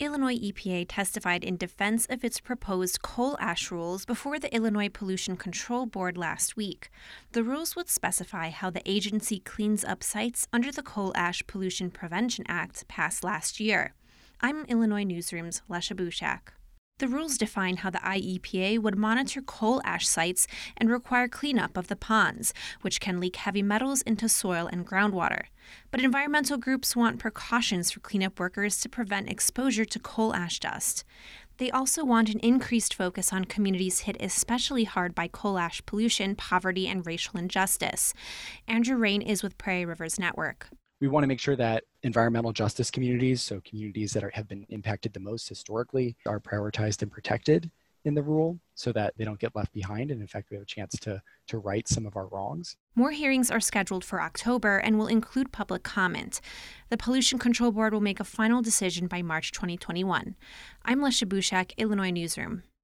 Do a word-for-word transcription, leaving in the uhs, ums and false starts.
Illinois E P A testified in defense of its proposed coal ash rules before the Illinois Pollution Control Board last week. The rules would specify how the agency cleans up sites under the Coal Ash Pollution Prevention Act passed last year. I'm Illinois Newsroom's Lesha Bushak. The rules define how the I E P A would monitor coal ash sites and require cleanup of the ponds, which can leak heavy metals into soil and groundwater. But environmental groups want precautions for cleanup workers to prevent exposure to coal ash dust. They also want an increased focus on communities hit especially hard by coal ash pollution, poverty, and racial injustice. Andrew Rain is with Prairie Rivers Network. We want to make sure that environmental justice communities, so communities that are, have been impacted the most historically, are prioritized and protected in the rule so that they don't get left behind. And in fact, we have a chance to, to right some of our wrongs. More hearings are scheduled for October and will include public comment. The Pollution Control Board will make a final decision by March twenty twenty-one. I'm Lesha Bushak, Illinois Newsroom.